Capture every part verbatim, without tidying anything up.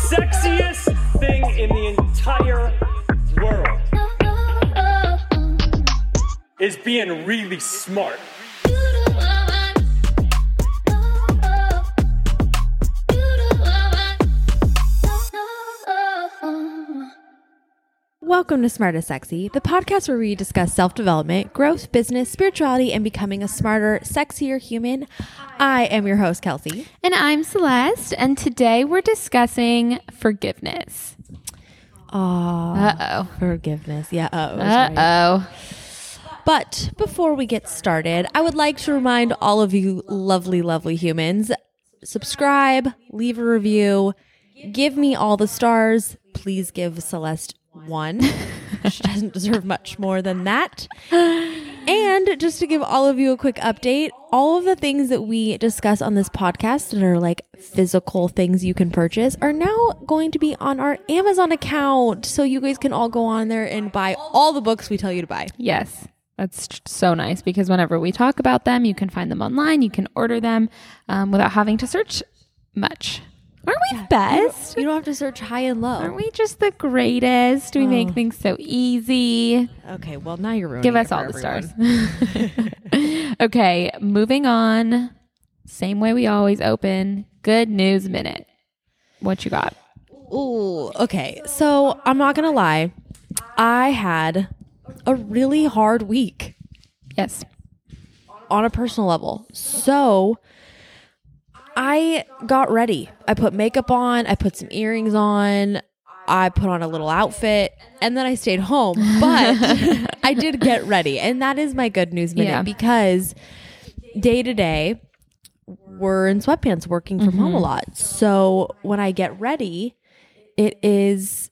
sexiest thing in the entire world is being really smart. Welcome to Smart as Sexy, the podcast where we discuss self-development, growth, business, spirituality, and becoming a smarter, sexier human. I am your host, Kelsey. And I'm Celeste, and today we're discussing forgiveness. Oh, Uh-oh. Forgiveness. Yeah, uh-oh. Uh-oh. But before we get started, I would like to remind all of you lovely, lovely humans, subscribe, leave a review, give me all the stars. Please give Celeste one. She doesn't deserve much more than that. And just to give all of you a quick update, all of the things that we discuss on this podcast that are like physical things you can purchase are now going to be on our Amazon account. So you guys can all go on there and buy all the books we tell you to buy. Yes. That's so nice because whenever we talk about them, you can find them online. You can order them um, without having to search much. Aren't we the best? You don't have to search high and low. Aren't we just the greatest? We Oh. make things so easy. Okay, well, now you're ruining Give it us for all the everyone. stars. Okay, moving on. Same way we always open. Good news minute. What you got? Ooh, okay. So I'm not going to lie. I had a really hard week Yes. on a personal level. So I got ready. I put makeup on. I put some earrings on. I put on a little outfit and then I stayed home. But I did get ready. And that is my good news minute Yeah. because day to day, we're in sweatpants working from home a lot. So when I get ready, it is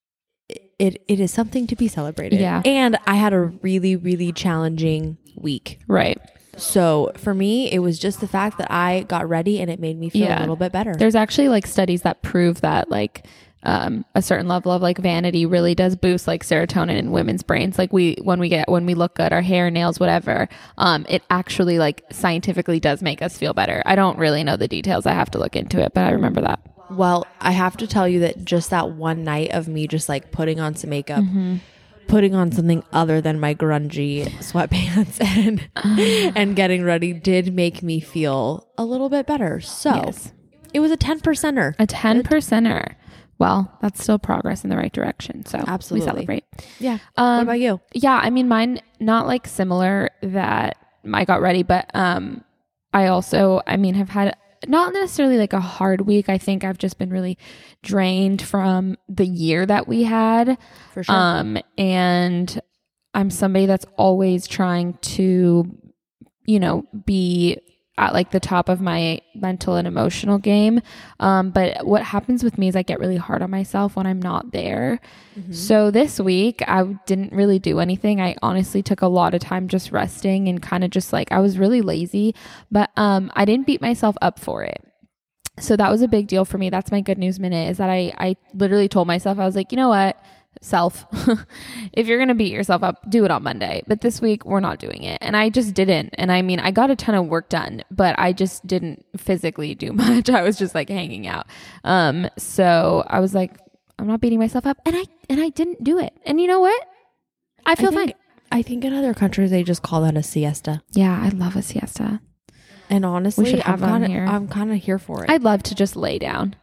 it it is something to be celebrated. Yeah. And I had a really, really challenging week. Right. So for me, it was just the fact that I got ready and it made me feel Yeah. a little bit better. There's actually like studies that prove that like um, a certain level of like vanity really does boost like serotonin in women's brains. Like we, when we get, when we look good, our hair, nails, whatever, um, it actually like scientifically does make us feel better. I don't really know the details. I have to look into it, but I remember that. Well, I have to tell you that just that one night of me just like putting on some makeup, Mm-hmm. putting on something other than my grungy sweatpants and and getting ready did make me feel a little bit better. So Yes. it was a ten percenter. A ten percenter. Well, that's still progress in the right direction. So Absolutely. we celebrate. Yeah. Um, what about you? Yeah, I mean, mine not like similar that I got ready, but um, I also, I mean, have had not necessarily like a hard week. I think I've just been really drained from the year that we had. For sure. Um, and I'm somebody that's always trying to, you know, be at like the top of my mental and emotional game. Um, but what happens with me is I get really hard on myself when I'm not there. Mm-hmm. So this week I didn't really do anything. I honestly took a lot of time just resting and kind of just like, I was really lazy, but um, I didn't beat myself up for it. So that was a big deal for me. That's my good news minute is that I, I literally told myself, I was like, you know what? Self, if you're going to beat yourself up, do it on Monday. But this week we're not doing it. And I just didn't. And I mean, I got a ton of work done, but I just didn't physically do much. I was just like hanging out. Um, so I was like, I'm not beating myself up. And I, and I didn't do it. And you know what? I feel I think, fine. I think in other countries, they just call that a siesta. Yeah. I love a siesta. And honestly, We should have I'm one kind here. of I'm kind of here for it. I'd love to just lay down,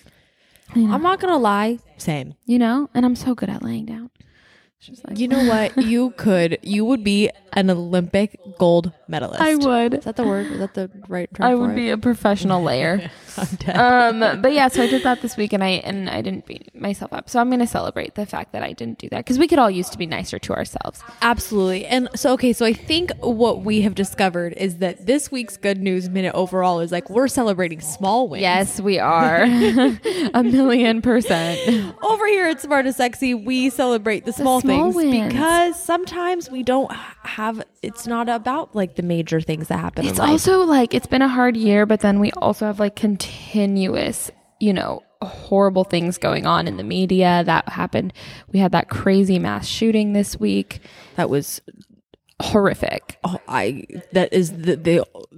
you know, I'm not gonna lie. Same. you know, and I'm so good at laying down. It's just like, You know what? You could. You would be an Olympic gold medalist. I would. Is that the word? Is that the right term? I for would it? be a professional layer. I'm dead. um, but yeah, so I did that this week, and I and I didn't beat myself up. So I'm going to celebrate the fact that I didn't do that because we could all use to be nicer to ourselves. Absolutely. And so, okay, so I think what we have discovered is that this week's good news minute overall is like we're celebrating small wins. Yes, we are a million percent. Over here at Smart as Sexy, we celebrate the small, small things wins. because sometimes we don't have. It's not about like the major things that happen. It's in life. also like it's been a hard year, but then we also have like continuous, you know, horrible things going on in the media that happened. We had that crazy mass shooting this week. that was Horrific. oh, I that is the the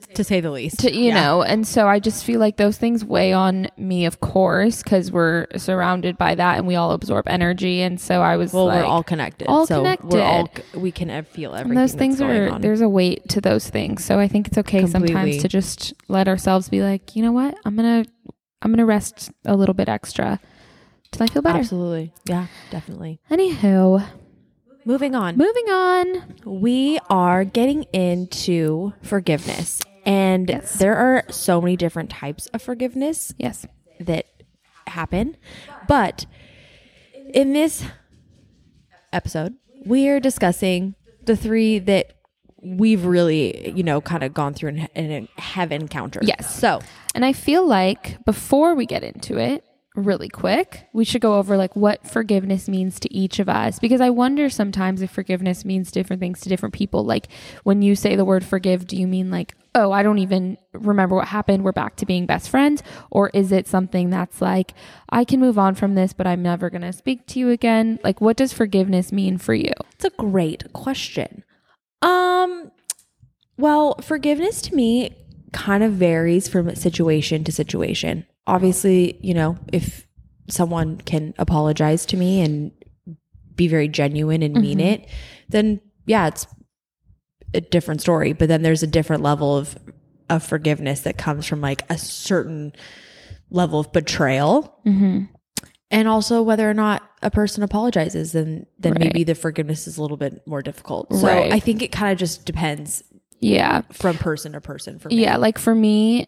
to say the least. to, you Yeah. know, and so I just feel like those things weigh on me, of course, because we're surrounded by that and we all absorb energy. And so I was Well, like, we're all connected. all so connected. We're all, we can uh, feel everything. and those things that's going are, on. there's a weight to those things. So I think it's okay Completely. sometimes to just let ourselves be like, you know what, I'm going to, I'm going to rest a little bit extra till I feel better. Absolutely. Yeah, definitely. Anywho, Moving on. moving on. We are getting into forgiveness. And Yes. there are so many different types of forgiveness Yes. that happen. But in this episode, we are discussing the three that we've really, you know, kind of gone through and, and have encountered. Yes. So, And I feel like before we get into it, really quick, we should go over like what forgiveness means to each of us, because I wonder sometimes if forgiveness means different things to different people. Like when you say the word forgive, do you mean like, oh, I don't even remember what happened, we're back to being best friends? Or is it something that's like, I can move on from this, but I'm never going to speak to you again? Like, what does forgiveness mean for you? it's a great question. Um, well, forgiveness to me kind of varies from situation to situation. Obviously, you know, if someone can apologize to me and be very genuine and mean Mhm. it, then yeah, it's a different story. But then there's a different level of of forgiveness that comes from like a certain level of betrayal. Mm-hmm. And also whether or not a person apologizes, then then Right. maybe the forgiveness is a little bit more difficult. So Right. I think it kind of just depends Yeah. from person to person for me. Yeah, like for me,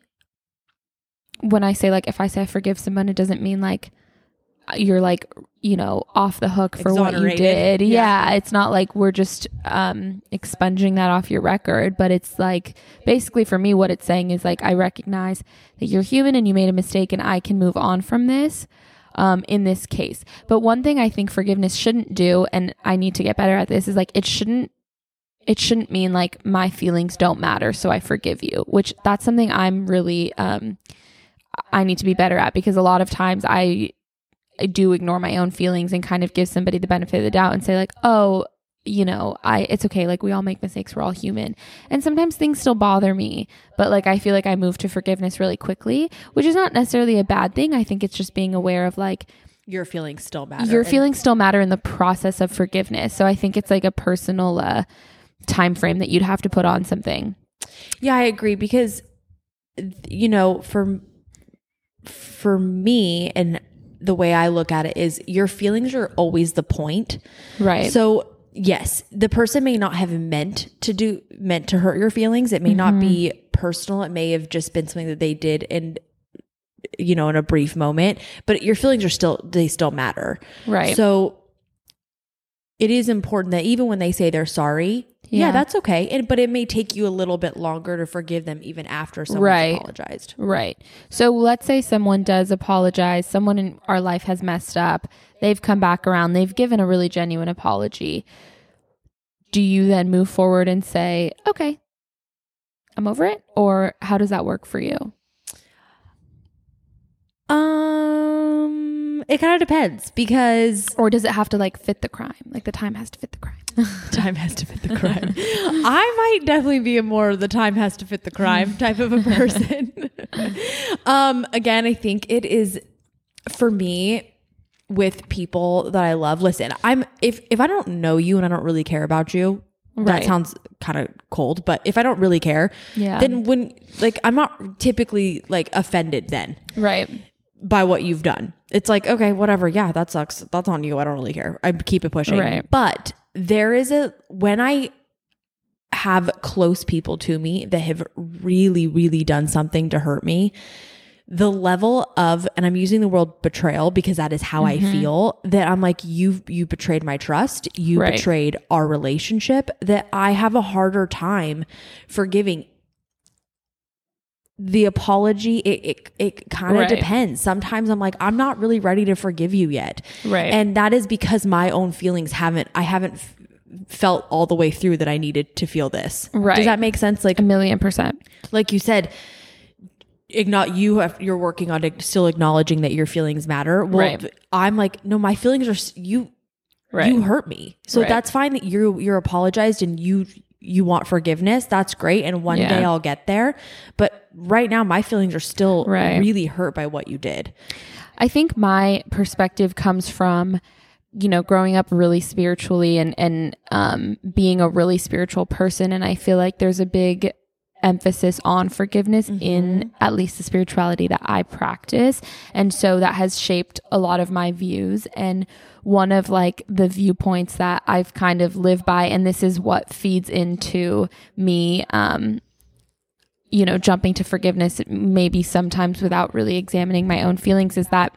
when I say like, if I say I forgive someone, it doesn't mean like you're like, you know, off the hook for what you Exonerated. did. Yeah. Yeah. It's not like we're just um, expunging that off your record, but it's like basically for me, what it's saying is like, I recognize that you're human and you made a mistake and I can move on from this. Um, in this case. But one thing I think forgiveness shouldn't do, and I need to get better at this, is like it shouldn't it shouldn't mean like my feelings don't matter, so I forgive you, which that's something I'm really um I need to be better at, because a lot of times I, I do ignore my own feelings and kind of give somebody the benefit of the doubt and say like, oh, you know, I it's okay, like we all make mistakes, we're all human. And sometimes things still bother me, but like I feel like I move to forgiveness really quickly, which is not necessarily a bad thing. I think it's just being aware of like Your feelings still matter. your And feelings still matter in the process of forgiveness. So I think it's like a personal uh time frame that you'd have to put on something. Yeah, I agree, because you know, for for me and the way I look at it is your feelings are always the point. Right. So yes, the person may not have meant to do meant to hurt your feelings. It may not be personal. It may have just been something that they did in, you know, in a brief moment, but your feelings are still, they still matter. Right. So it is important that even when they say they're sorry, yeah, Yeah. that's okay. And but it may take you a little bit longer to forgive them even after someone's Right. apologized. Right. So let's say someone does apologize. Someone in our life has messed up. They've come back around. They've given a really genuine apology. Do you then move forward and say, okay, I'm over it? Or how does that work for you? Um, it kind of depends, because Or does it have to like fit the crime? Like the time has to fit the crime. time has to fit the crime. I might definitely be a more the time has to fit the crime type of a person. um, again, I think it is for me with people that I love. Listen, I'm if if I don't know you and I don't really care about you, that Right. sounds kind of cold, but if I don't really care, Yeah. then when like I'm not typically like offended then Right. by what you've done. It's like, okay, whatever. Yeah, that sucks. That's on you. I don't really care. I keep it pushing. Right. But there is a, when I have close people to me that have really, really done something to hurt me, the level of, and I'm using the word betrayal because that is how Mm-hmm. I feel, that I'm like, you you betrayed my trust. You Right. betrayed our relationship, that I have a harder time forgiving. The apology, it it, it kind of Right. depends. Sometimes I'm like, I'm not really ready to forgive you yet. Right. And that is because my own feelings haven't, I haven't f- felt all the way through that I needed to feel this. Right. Does that make sense? Like, A million percent. like you said, igno- you have, you're working on it, still acknowledging that your feelings matter. Well, Right. I'm like, no, my feelings are, s- you, Right. you hurt me. So Right. that's fine that you you're apologized and you, you want forgiveness, that's great. And one Yeah. day I'll get there. But right now my feelings are still Right. really hurt by what you did. I think my perspective comes from, you know, growing up really spiritually and, and um, being a really spiritual person. And I feel like there's a big emphasis on forgiveness mm-hmm. in at least the spirituality that I practice. And so that has shaped a lot of my views. And one of like the viewpoints that I've kind of lived by, and this is what feeds into me, um, you know, jumping to forgiveness, maybe sometimes without really examining my own feelings, is that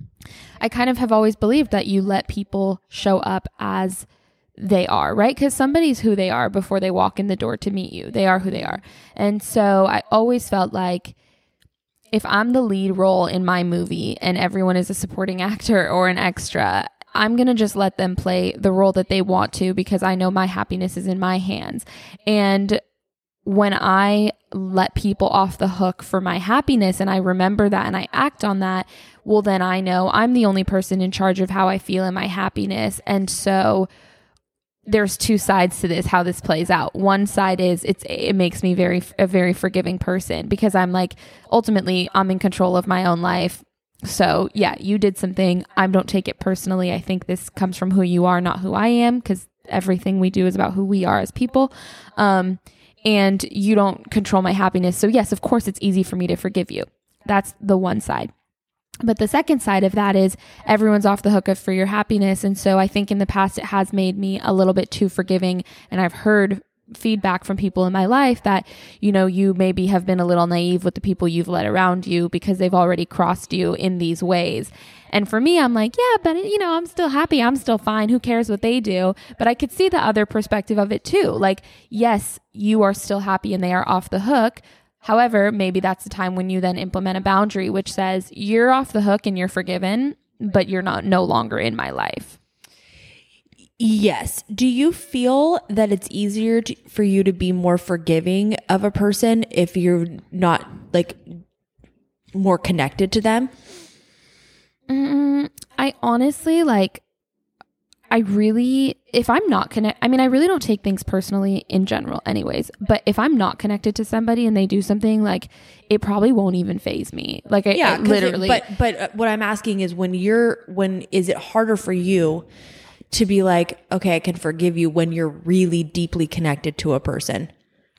I kind of have always believed that you let people show up as they are, right? Because somebody's who they are before they walk in the door to meet you. They are who they are. And so I always felt like if I'm the lead role in my movie and everyone is a supporting actor or an extra, I'm going to just let them play the role that they want to, because I know my happiness is in my hands. And when I let people off the hook for my happiness and I remember that and I act on that, well, then I know I'm the only person in charge of how I feel in my happiness. And so there's two sides to this, how this plays out. One side is it's, it makes me very, a very forgiving person, because I'm like, ultimately I'm in control of my own life. So yeah, you did something. I don't take it personally. I think this comes from who you are, not who I am, because everything we do is about who we are as people. Um, and you don't control my happiness. So yes, of course it's easy for me to forgive you. That's the one side. But the second side of that is everyone's off the hook for your happiness. And so I think in the past it has made me a little bit too forgiving. And I've heard feedback from people in my life that, you know, you maybe have been a little naive with the people you've let around you because they've already crossed you in these ways. And for me, I'm like, yeah, but you know, I'm still happy. I'm still fine. Who cares what they do? But I could see the other perspective of it too. Like, yes, you are still happy and they are off the hook. However, maybe that's the time when you then implement a boundary, which says you're off the hook and you're forgiven, but you're not no longer in my life. Yes. Do you feel that it's easier to, for you to be more forgiving of a person if you're not like more connected to them? Mm, I honestly like, I really, if I'm not connected, I mean, I really don't take things personally in general anyways, but if I'm not connected to somebody and they do something, like it probably won't even faze me. Like I, yeah, I literally. It, but, but what I'm asking is when you're, when is it harder for you to be like, okay, I can forgive you when you're really deeply connected to a person?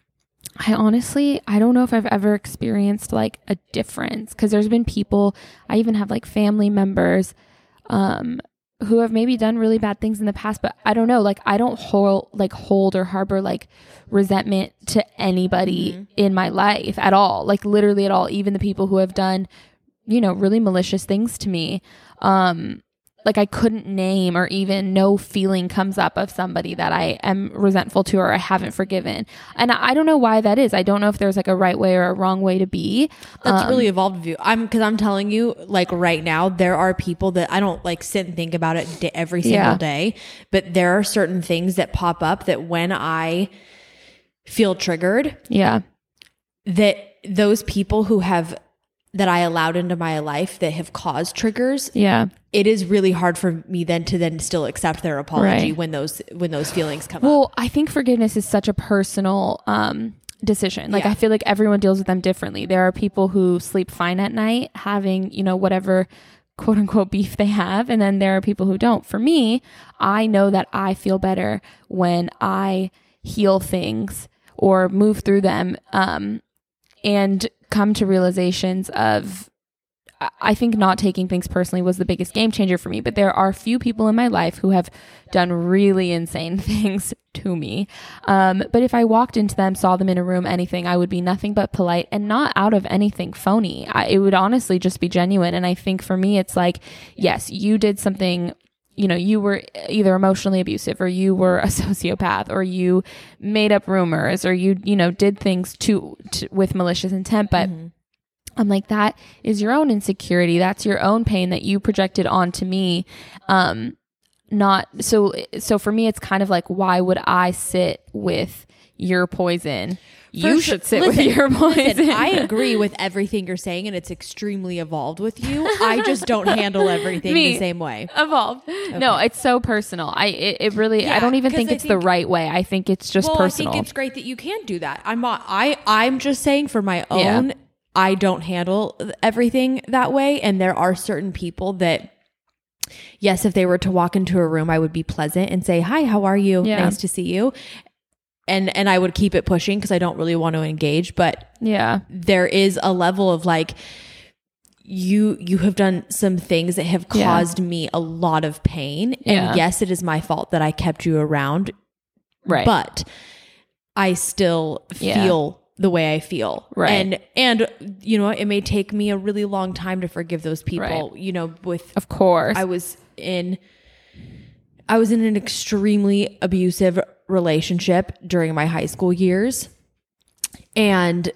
I honestly, I don't know if I've ever experienced like a difference, because there's been people, I even have like family members, um, who have maybe done really bad things in the past, but I don't know, like I don't hold like hold or harbor like resentment to anybody mm-hmm. in my life at all, like literally at all, even the people who have done, you know, really malicious things to me. Um, like I couldn't name, or even no feeling comes up of somebody that I am resentful to or I haven't forgiven. And I don't know why that is. I don't know if there's like a right way or a wrong way to be. That's um, really evolved of you. I'm, cause I'm telling you, like right now, there are people that I don't like sit and think about it d- every single yeah. day, but there are certain things that pop up that when I feel triggered, yeah, that those people who have, that I allowed into my life that have caused triggers. Yeah. It is really hard for me then to then still accept their apology right. when those, when those feelings come well, up. Well, I think forgiveness is such a personal, um, decision. Like yeah. I feel like everyone deals with them differently. There are people who sleep fine at night having, you know, whatever quote unquote beef they have. And then there are people who don't. For me, I know that I feel better when I heal things or move through them, um, and come to realizations of, I think not taking things personally was the biggest game changer for me. But there are few people in my life who have done really insane things to me. Um, but if I walked into them, saw them in a room, anything, I would be nothing but polite and not out of anything phony. I, it would honestly just be genuine. And I think for me, it's like, yes, you did something, you know, you were either emotionally abusive or you were a sociopath or you made up rumors or you, you know, did things to, to with malicious intent. But mm-hmm. I'm like, that is your own insecurity. That's your own pain that you projected onto me. Um, not so, so for me, it's kind of like, why would I sit with, your poison. For You sure. should sit Listen, with your poison. listen, I agree with everything you're saying, and it's extremely evolved with you. I just don't handle everything Me. the same way. Evolved. No, it's so personal. I it, it really Yeah, I don't even 'cause think I it's the think- right way. I think it's just Well, personal. I think it's great that you can do that. I'm not, I I'm just saying for my own, Yeah. I don't handle everything that way, and there are certain people that, yes, if they were to walk into a room, I would be pleasant and say, "Hi, how are you? Yeah. Nice to see you." And and I would keep it pushing because I don't really want to engage, but yeah. there is a level of like, you you have done some things that have Yeah. caused me a lot of pain, Yeah. and yes, it is my fault that I kept you around, Right. but I still Yeah. feel the way I feel. Right. And and you know, it may take me a really long time to forgive those people. Right. You know, with Of course. I was in I was in an extremely abusive relationship during my high school years. And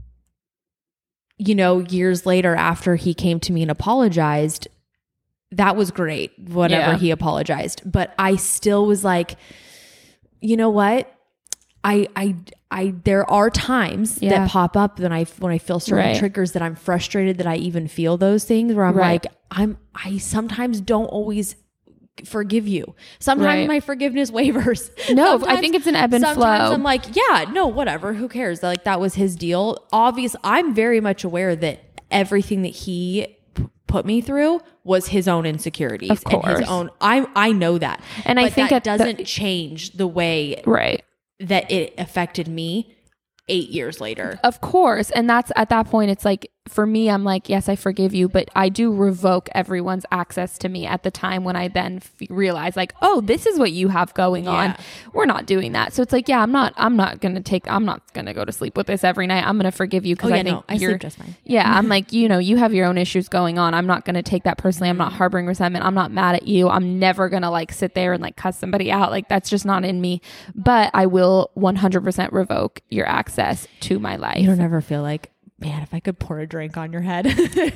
you know, years later after he came to me and apologized, that was great, whatever Yeah. he apologized. But I still was like, you know what? I I I there are times Yeah. that pop up when I when I feel certain Right. triggers that I'm frustrated that I even feel those things where I'm Right. like, I'm I sometimes don't always forgive you. Sometimes Right. my forgiveness wavers. No, I Sometimes- think it's an ebb and sometimes flow. I'm like, yeah, no, whatever. Who cares? Like that was his deal. Obvious. I'm very much aware that everything that he p- put me through was his own insecurities Of and course. his own. I I know that, And I But think that at the- doesn't change the way right. that it affected me eight years later. Of course. And that's at that point, it's like, for me, I'm like, yes, I forgive you, but I do revoke everyone's access to me at the time when I then f- realize like, oh, this is what you have going on. Yeah. We're not doing that. So it's like, yeah, I'm not, I'm not going to take, I'm not going to go to sleep with this every night. I'm going to forgive you because Oh, yeah, I think no, I you're sleep just fine. Yeah. I'm like, you know, you have your own issues going on. I'm not going to take that personally. I'm not harboring resentment. I'm not mad at you. I'm never going to like sit there and like cuss somebody out. Like that's just not in me, but I will one hundred percent revoke your access to my life. You don't ever feel like, man, if I could pour a drink on your head.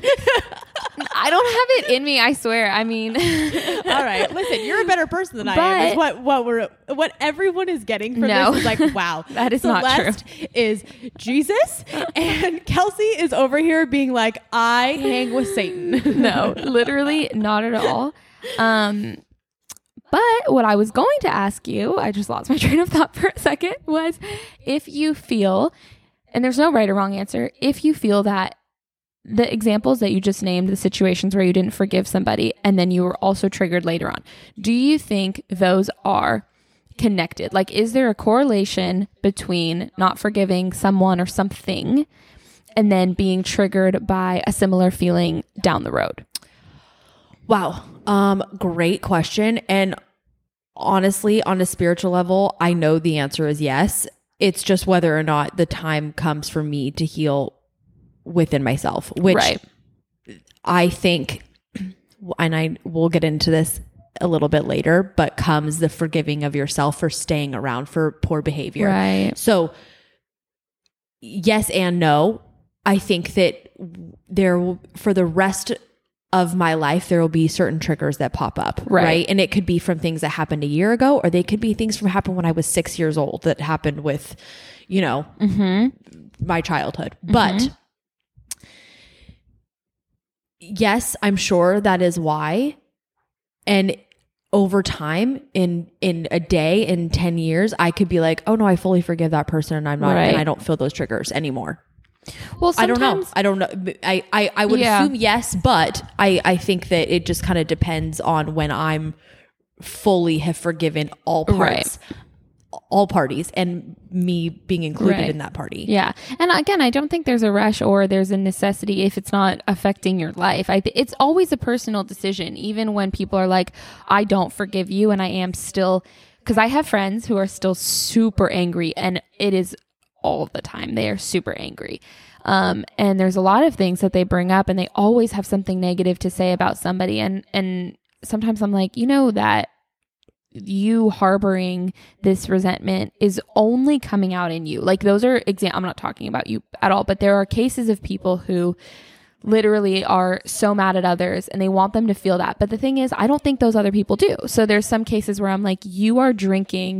I don't have it in me, I swear. I mean, All right, listen, you're a better person than I am. But- Is what what we're what everyone is getting from No. this is like, wow, That is not true. Celeste is Jesus, and Kelsey is over here being like, I hang with Satan. no, literally not at all. Um, but what I was going to ask you, I just lost my train of thought for a second, was if you feel, and there's no right or wrong answer, if you feel that the examples that you just named, the situations where you didn't forgive somebody and then you were also triggered later on, do you think those are connected? Like, is there a correlation between not forgiving someone or something and then being triggered by a similar feeling down the road? Wow, um, great question. And honestly, on a spiritual level, I know the answer is yes. It's just whether or not the time comes for me to heal within myself, which Right. I think, and I will get into this a little bit later, but comes the forgiving of yourself for staying around for poor behavior. Right. So yes and no. I think that there will, for the rest of my life, there will be certain triggers that pop up. Right. Right. And it could be from things that happened a year ago, or they could be things from happened when I was six years old that happened with, you know, my childhood. But yes, I'm sure that is why. And over time, in in a day, in ten years, I could be like, oh no, I fully forgive that person, and I'm not, Right. and I don't feel those triggers anymore. Well, I don't know. sometimes- I don't know. I I, I would Yeah. assume yes, but I I think that it just kind of depends on when I'm fully have forgiven all parts, all parties, and me being included Right. in that party. Yeah. And again, I don't think there's a rush or there's a necessity if it's not affecting your life. I th- it's always a personal decision, even when people are like, I don't forgive you. And I am still, because I have friends who are still super angry, and it is all the time. They are super angry. Um, and there's a lot of things that they bring up, and they always have something negative to say about somebody. And, and sometimes I'm like, you know, that you harboring this resentment is only coming out in you. Like, those are exam. I'm not talking about you at all, but there are cases of people who literally are so mad at others and they want them to feel that. But the thing is, I don't think those other people do. So there's some cases where I'm like, you are drinking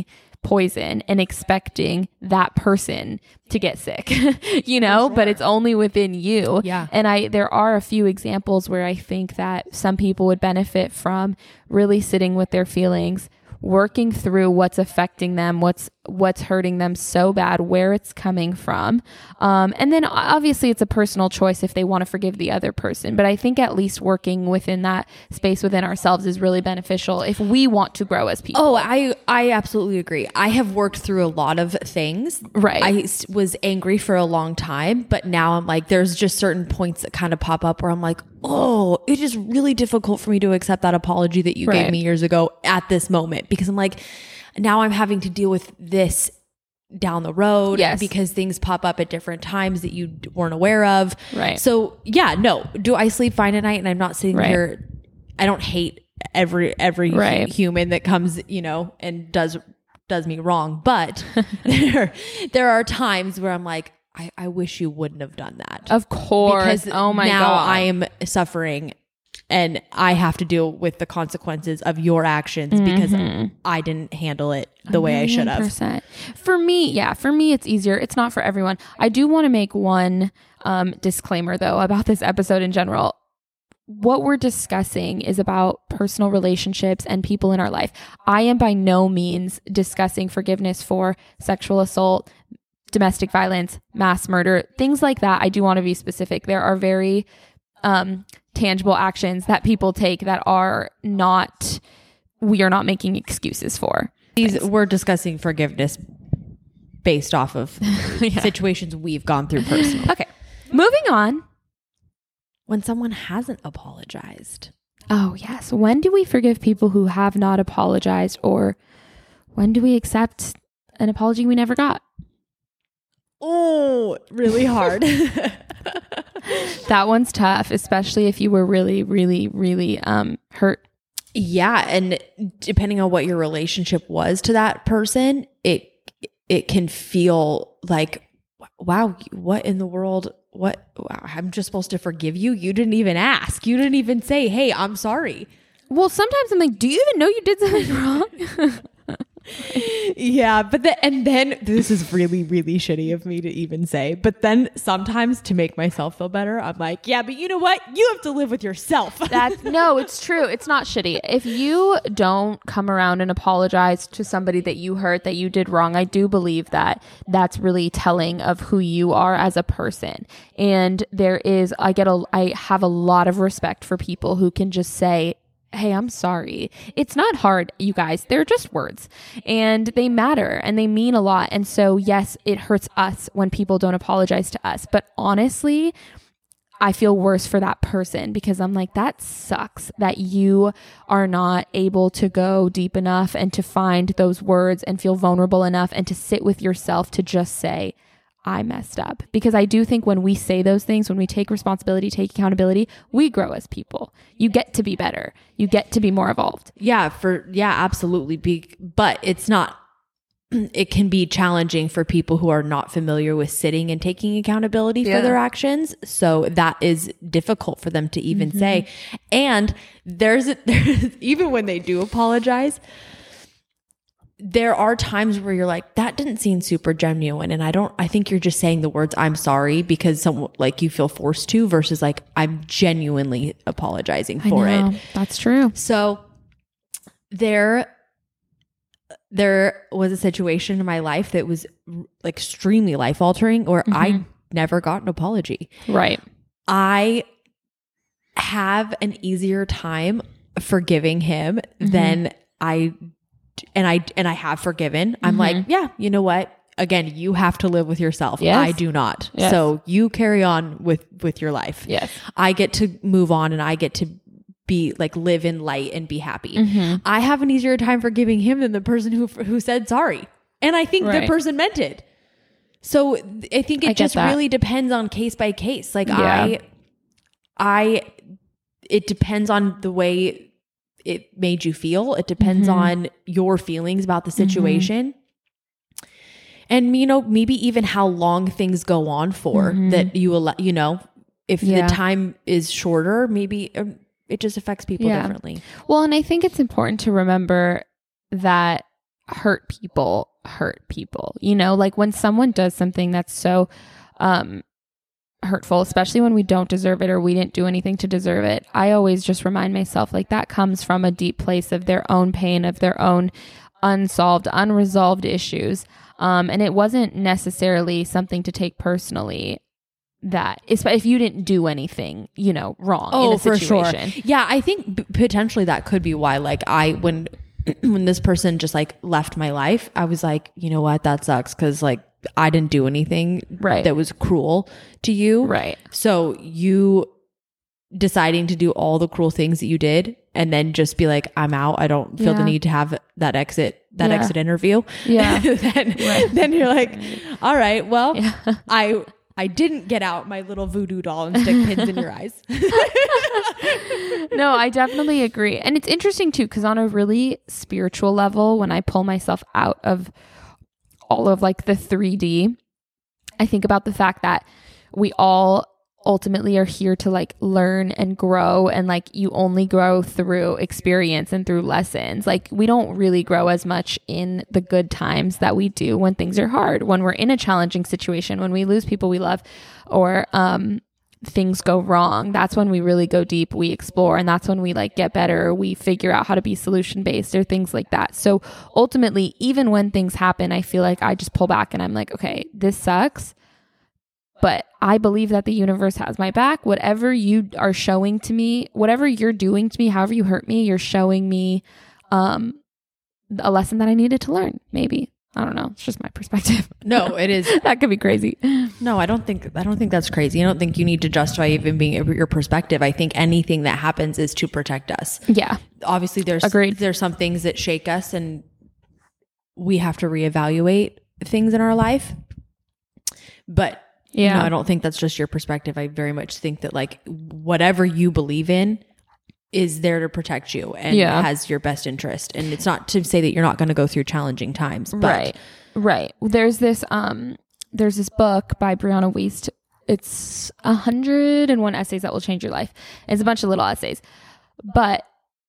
poison and expecting that person to get sick, you know, but it's only within you. Yeah. And I, there are a few examples where I think that some people would benefit from really sitting with their feelings, working through what's affecting them, what's what's hurting them so bad, where it's coming from. Um, and then obviously it's a personal choice if they want to forgive the other person. But I think at least working within that space within ourselves is really beneficial if we want to grow as people. Oh, I, I absolutely agree. I have worked through a lot of things. Right. I s- was angry for a long time, but now I'm like, there's just certain points that kind of pop up where I'm like, oh, it is really difficult for me to accept that apology that you Right. gave me years ago at this moment, because I'm like, now I'm having to deal with this down the road Yes. because things pop up at different times that you d- weren't aware of. Right. So yeah, no, do I sleep fine at night? And I'm not sitting Right. here. I don't hate every, every hu- Right. human that comes, you know, and does, does me wrong. But there, there are times where I'm like, I, I wish you wouldn't have done that. Of course. Because Oh my now God. I am suffering and I have to deal with the consequences of your actions because I didn't handle it the way I should have. one hundred percent. For me, yeah, for me, it's easier. It's not for everyone. I do want to make one um, disclaimer, though, about this episode in general. What we're discussing is about personal relationships and people in our life. I am by no means discussing forgiveness for sexual assault, domestic violence, mass murder, things like that. I do want to be specific. There are very um, tangible actions that people take that are not, we are not making excuses for. These we're discussing forgiveness based off of Yeah. situations we've gone through personally. Okay, moving on. When someone hasn't apologized. Oh, yes. When do we forgive people who have not apologized, or when do we accept an apology we never got? Oh, really hard. That one's tough, especially if you were really, really, really um, hurt. Yeah, and depending on what your relationship was to that person, it it can feel like, wow, what in the world? What? Wow, I'm just supposed to forgive you? You didn't even ask. You didn't even say, "Hey, I'm sorry." Well, sometimes I'm like, do you even know you did something wrong? Yeah, but the, and then this is really, really shitty of me to even say, but then sometimes to make myself feel better, I'm like, yeah, but you know what? You have to live with yourself. That's no, it's true. It's not shitty. If you don't come around and apologize to somebody that you hurt, that you did wrong, I do believe that that's really telling of who you are as a person. And there is, I get a, I have a lot of respect for people who can just say, hey, I'm sorry. It's not hard, you guys. They're just words and they matter and they mean a lot. And so, yes, it hurts us when people don't apologize to us. But honestly, I feel worse for that person because I'm like, that sucks that you are not able to go deep enough and to find those words and feel vulnerable enough and to sit with yourself to just say, I messed up. Because I do think when we say those things, when we take responsibility, take accountability, we grow as people. You get to be better. You get to be more evolved. Yeah, for yeah, absolutely. Be, but it's not, it can be challenging for people who are not familiar with sitting and taking accountability Yeah. for their actions. So that is difficult for them to even Mm-hmm. say. And there's, a, there's even when they do apologize, there are times where you're like, that didn't seem super genuine. And I don't, I think you're just saying the words, I'm sorry, because some, like you feel forced to, versus like, I'm genuinely apologizing for I know. it. That's true. So there, there was a situation in my life that was like extremely life altering where I never got an apology. Right. I have an easier time forgiving him than I and I and I have forgiven. I'm like, yeah, you know what? Again, you have to live with yourself. Yes. I do not. Yes. So you carry on with with your life. Yes. I get to move on and I get to be like live in light and be happy. Mm-hmm. I have an easier time forgiving him than the person who who said sorry. And I think Right. the person meant it. So I think it I get just that. really depends on case by case. Like Yeah. I I it depends on the way it made you feel. It depends Mm-hmm. on your feelings about the situation. And, you know, maybe even how long things go on for that you allow, you know, if Mm-hmm. Yeah. the time is shorter, maybe um, it just affects people Yeah. differently. Well, and I think it's important to remember that hurt people hurt people. You know, like when someone does something that's so um, hurtful, especially when we don't deserve it or we didn't do anything to deserve it, I always just remind myself like that comes from a deep place of their own pain, of their own unsolved, unresolved issues. Um, and it wasn't necessarily something to take personally. That if you didn't do anything, you know, wrong oh, in a for situation. sure. Yeah, I think b- potentially that could be why, like, I, when, when this person just like left my life, I was like, you know what, that sucks. Cause like, I didn't do anything right. that was cruel to you. Right. So you deciding to do all the cruel things that you did and then just be like, I'm out. I don't feel yeah. the need to have that exit, that yeah. exit interview. Yeah. then, right. then you're like, all right, well, yeah. I, I didn't get out my little voodoo doll and stick pins in your eyes. No, I definitely agree. And it's interesting too, because on a really spiritual level, when I pull myself out of all of like the three D, I think about the fact that we all ultimately are here to like learn and grow, and like you only grow through experience and through lessons. Like we don't really grow as much in the good times that we do when things are hard, when we're in a challenging situation, when we lose people we love, or um things go wrong. That's when we really go deep, we explore, and that's when we like get better, we figure out how to be solution based or things like that. So ultimately, even when things happen, I feel like I just pull back and I'm like, okay, this sucks, but I believe that the universe has my back. Whatever you are showing to me, whatever you're doing to me, however you hurt me, you're showing me um, a lesson that I needed to learn. Maybe. I don't know. It's just my perspective. No, it is. That could be crazy. No, I don't think, I don't think that's crazy. I don't think you need to justify even being your perspective. I think anything that happens is to protect us. Yeah. Obviously there's, Agreed. there's some things that shake us and we have to reevaluate things in our life. But yeah, you know, I don't think that's just your perspective. I very much think that like whatever you believe in is there to protect you and yeah. has your best interest. And it's not to say that you're not going to go through challenging times. But right. Right. There's this, um, there's this book by Brianna Wiest. It's a hundred and one essays that will change your life. It's a bunch of little essays, but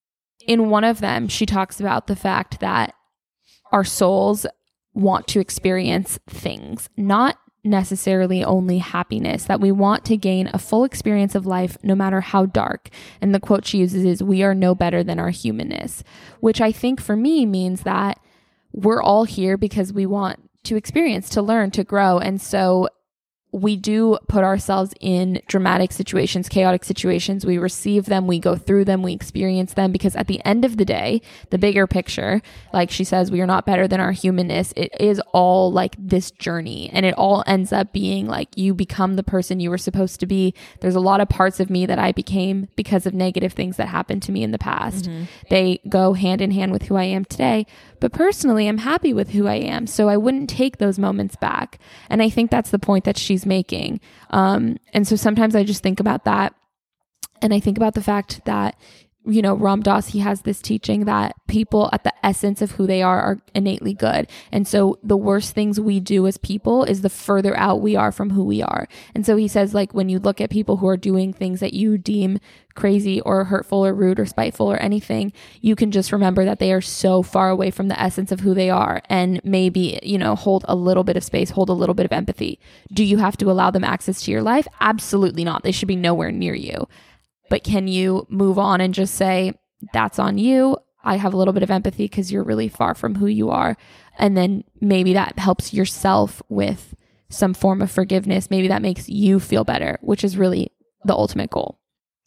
in one of them, she talks about the fact that our souls want to experience things, not necessarily only happiness, that we want to gain a full experience of life no matter how dark. And the quote she uses is, "We are no better than our humanness," which I think for me means that we're all here because we want to experience, to learn, to grow. And so we do put ourselves in dramatic situations, chaotic situations. We receive them, we go through them, we experience them, because at the end of the day, the bigger picture, like she says, we are not better than our humanness. It is all like this journey, and it all ends up being like you become the person you were supposed to be. There's a lot of parts of me that I became because of negative things that happened to me in the past. Mm-hmm. They go hand in hand with who I am today. But personally, I'm happy with who I am, so I wouldn't take those moments back. And I think that's the point that she's making. Um, and so sometimes I just think about that. And I think about the fact that, you know, Ram Dass, he has this teaching that people at the essence of who they are are innately good. And so the worst things we do as people is the further out we are from who we are. And so he says, like, when you look at people who are doing things that you deem crazy or hurtful or rude or spiteful or anything, you can just remember that they are so far away from the essence of who they are, and maybe, you know, hold a little bit of space, hold a little bit of empathy. Do you have to allow them access to your life? Absolutely not. They should be nowhere near you. But can you move on and just say, that's on you. I have a little bit of empathy because you're really far from who you are. And then maybe that helps yourself with some form of forgiveness. Maybe that makes you feel better, which is really the ultimate goal.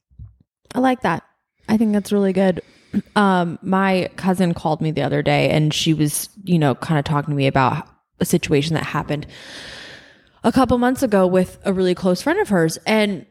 I like that. I think that's really good. Um, my cousin called me the other day, and she was, you know, kind of talking to me about a situation that happened a couple months ago with a really close friend of hers. And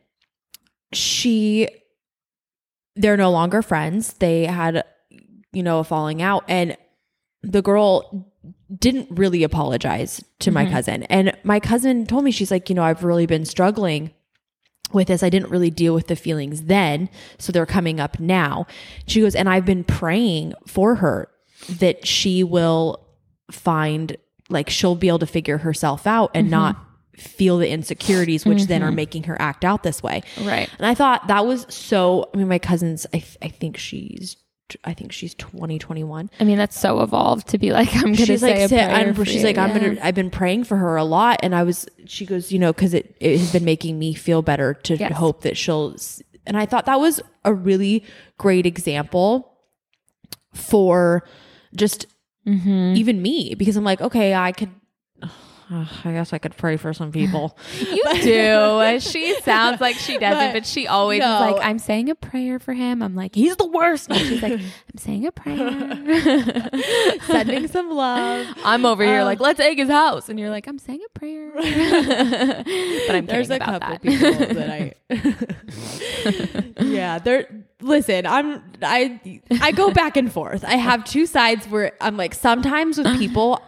she, they're no longer friends. They had, you know, a falling out, and the girl didn't really apologize to my mm-hmm. cousin. And my cousin told me, she's like, you know, I've really been struggling with this. I didn't really deal with the feelings then, so they're coming up now. She goes, and I've been praying for her that she will find, like, she'll be able to figure herself out and mm-hmm. not feel the insecurities, which mm-hmm. then are making her act out this way. Right. And I thought that was so, I mean, my cousin's, I, I think she's I think she's twenty, twenty-one. I mean, that's so evolved to be like, I'm going to She's say like, a sit- prayer and for she's you. like, I'm Yeah. gonna, I've been praying for her a lot. And I was, she goes, you know, cause it, it has been making me feel better to Yes. hope that she'll, s- and I thought that was a really great example for just Mm-hmm. even me, because I'm like, okay, I could, uh, I guess I could pray for some people. You do. She sounds like she doesn't, But but she always no. is like, I'm saying a prayer for him. I'm like, he's the worst. And she's like, I'm saying a prayer. Sending some love. I'm over here Um, like, let's egg his house. And you're like, I'm saying a prayer. But I'm There's kidding a about couple that. people that I yeah, there listen, I'm I I go back and forth. I have two sides where I'm like, sometimes with people,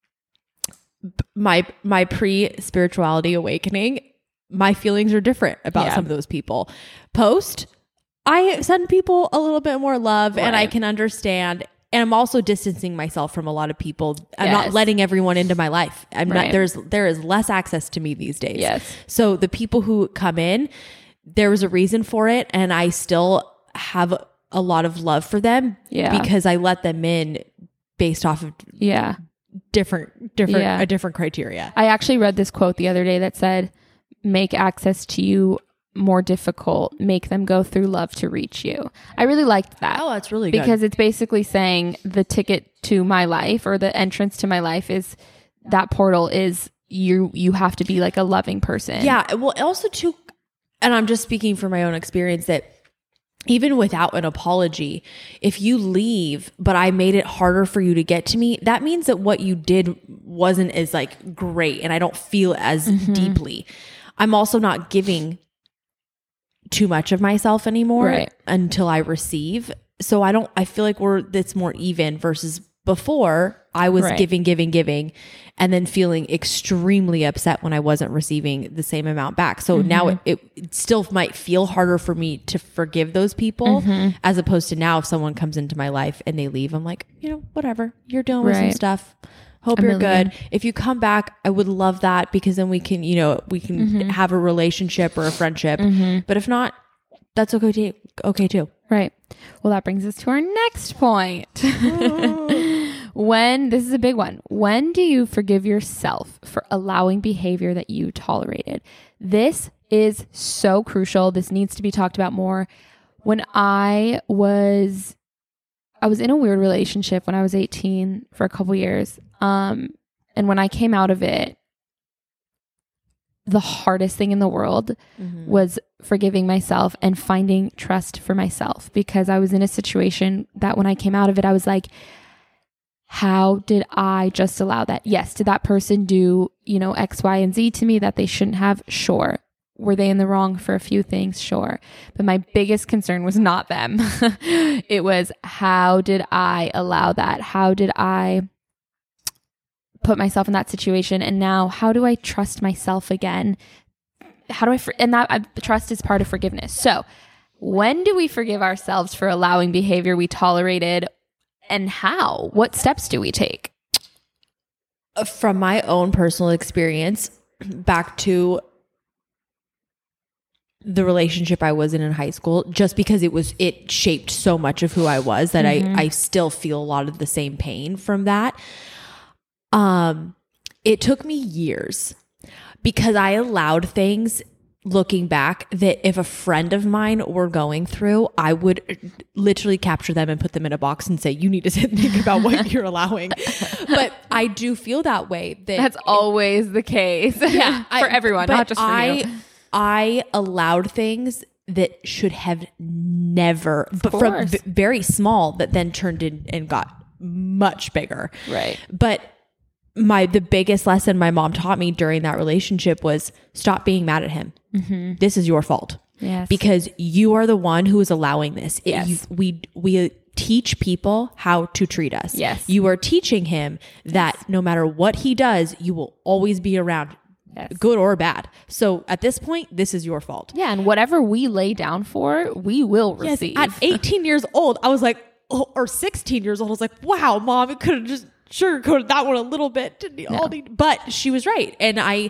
my my pre-spirituality awakening, my feelings are different about Yeah. some of those people. Post, I send people a little bit more love, and I Right. can understand. And I'm also distancing myself from a lot of people. I'm not Yes. letting everyone into my life. I'm Right. not, there's, there is less access to me these days. Yes. So the people who come in, there was a reason for it. And I still have a lot of love for them Yeah. because I let them in based off of Yeah. different, different, Yeah. a different criteria. I actually read this quote the other day that said, make access to you more difficult, make them go through love to reach you. I really liked that. Oh, that's really good. Because it's basically saying the ticket to my life, or the entrance to my life, is that portal is you you have to be like a loving person. Yeah. Well, also too, and I'm just speaking from my own experience, that even without an apology, if you leave, but I made it harder for you to get to me, that means that what you did wasn't as like great, and I don't feel as Mm-hmm. deeply. I'm also not giving too much of myself anymore Right. until I receive. So I don't, I feel like we're, it's more even versus before I was Right. giving, giving, giving, and then feeling extremely upset when I wasn't receiving the same amount back. So now Mm-hmm. it, it still might feel harder for me to forgive those people, Mm-hmm. as opposed to now if someone comes into my life and they leave, I'm like, you know, whatever, you're dealing with some Right. stuff. Hope A you're million. good. If you come back, I would love that, because then we can, you know, we can Mm-hmm. have a relationship or a friendship. But if not, that's okay too. Okay too. Right. Well, that brings us to our next point. When, this is a big one. When do you forgive yourself for allowing behavior that you tolerated? This is so crucial. This needs to be talked about more. When I was, I was in a weird relationship when I was eighteen for a couple years. Um, and when I came out of it, the hardest thing in the world was forgiving myself and finding trust for myself, because I was in a situation that when I came out of it, I was like, how did I just allow that? Yes. Did that person do, you know, X, Y, and Z to me that they shouldn't have? Sure. Were they in the wrong for a few things? Sure. But my biggest concern was not them. It was, how did I allow that? How did I put myself in that situation? And now, how do I trust myself again? How do I, for- and that I, trust is part of forgiveness. So when do we forgive ourselves for allowing behavior we tolerated, and how? What steps do we take? From my own personal experience, back to the relationship I was in in high school, just because it was, it shaped so much of who I was that I, I still feel a lot of the same pain from that. Um, it took me years, because I allowed things, looking back, that if a friend of mine were going through, I would literally capture them and put them in a box and say, you need to sit and think about what you're allowing. But I do feel that way. That That's always the case. yeah, for I- everyone, but not just for I, you. I allowed things that should have never, but from course. v- very small, that then turned in and got much bigger. Right. But my the biggest lesson my mom taught me during that relationship was, stop being mad at him. Mm-hmm. This is your fault. Yes. Because you are the one who is allowing this. It- Yes. you- we we teach people how to treat us. Yes. You are teaching him that no matter what he does, you will always be around, Yes. good or bad. So at this point, this is your fault. Yeah, and whatever we lay down for, we will Yes, receive. at eighteen years old, I was like, oh, or sixteen years old, I was like, wow, mom, it could have just sugarcoated that one a little bit. Didn't you all need? But she was right. And I,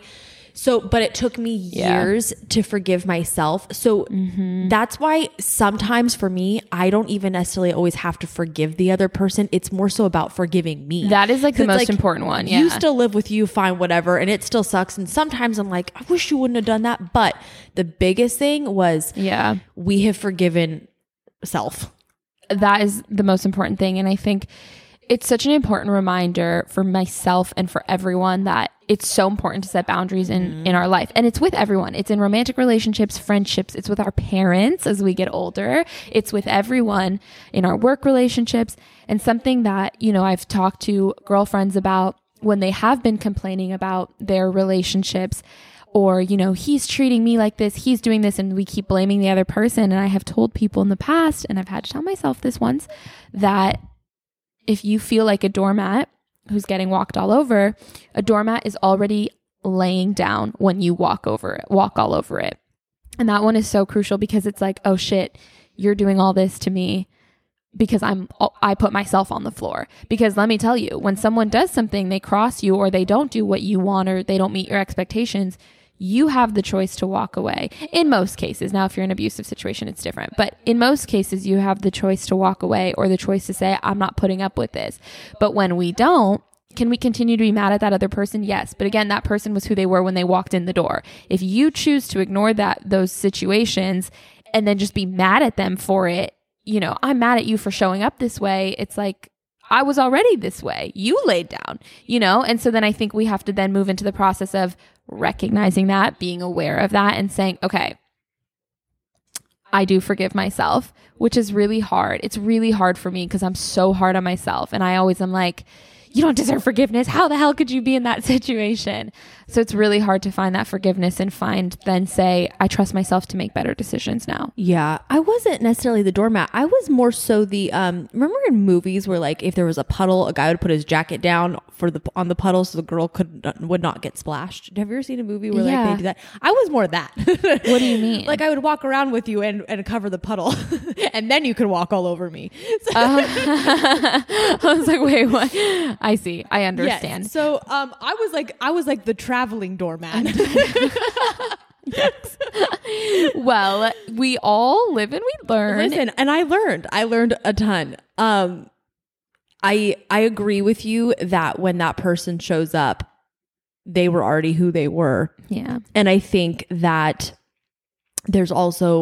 So, but it took me Yeah. years to forgive myself. So Mm-hmm. that's why sometimes for me, I don't even necessarily always have to forgive the other person. It's more so about forgiving me. That is like the 'Cause most important one. Yeah. You still live with you, fine, whatever. And it still sucks. And sometimes I'm like, I wish you wouldn't have done that. But the biggest thing was yeah. we have forgiven self. That is the most important thing. And I think it's such an important reminder for myself and for everyone that it's so important to set boundaries in, mm-hmm. in our life. And it's with everyone. It's in romantic relationships, friendships. It's with our parents as we get older. It's with everyone in our work relationships. And something that, you know, I've talked to girlfriends about when they have been complaining about their relationships, or, you know, he's treating me like this, he's doing this, and we keep blaming the other person. And I have told people in the past, and I've had to tell myself this once, that if you feel like a doormat who's getting walked all over, a doormat is already laying down when you walk over it, walk all over it. And that one is so crucial because it's like, oh shit, you're doing all this to me because I'm, I put myself on the floor. Because let me tell you, when someone does something, they cross you or they don't do what you want or they don't meet your expectations, you have the choice to walk away. In most cases, now if you're in an abusive situation, it's different. But in most cases, you have the choice to walk away or the choice to say, I'm not putting up with this. But when we don't, can we continue to be mad at that other person? Yes. But again, that person was who they were when they walked in the door. If you choose to ignore that, those situations and then just be mad at them for it, you know, I'm mad at you for showing up this way. It's like, I was already this way. You laid down, you know? And so then I think we have to then move into the process of recognizing that, being aware of that and saying, okay, I do forgive myself, which is really hard. It's really hard for me because I'm so hard on myself. And I always am like, you don't deserve forgiveness. How the hell could you be in that situation? So it's really hard to find that forgiveness and find, then say, I trust myself to make better decisions now. Yeah. I wasn't necessarily the doormat. I was more so the, um, remember in movies where like if there was a puddle, a guy would put his jacket down for the, on the puddle so the girl could, would not get splashed. Have you ever seen a movie where Yeah. like they do that? I was more that. What do you mean? Like I would walk around with you and, and cover the puddle and then you could walk all over me. So, Uh, I was like, wait, what? I see. I understand. yes. So, um, I was like, I was like the traveling doormat. Well, we all live and we learn. Listen, and I learned, I learned a ton. Um, I, I agree with you that when that person shows up, they were already who they were. Yeah. And I think that there's also,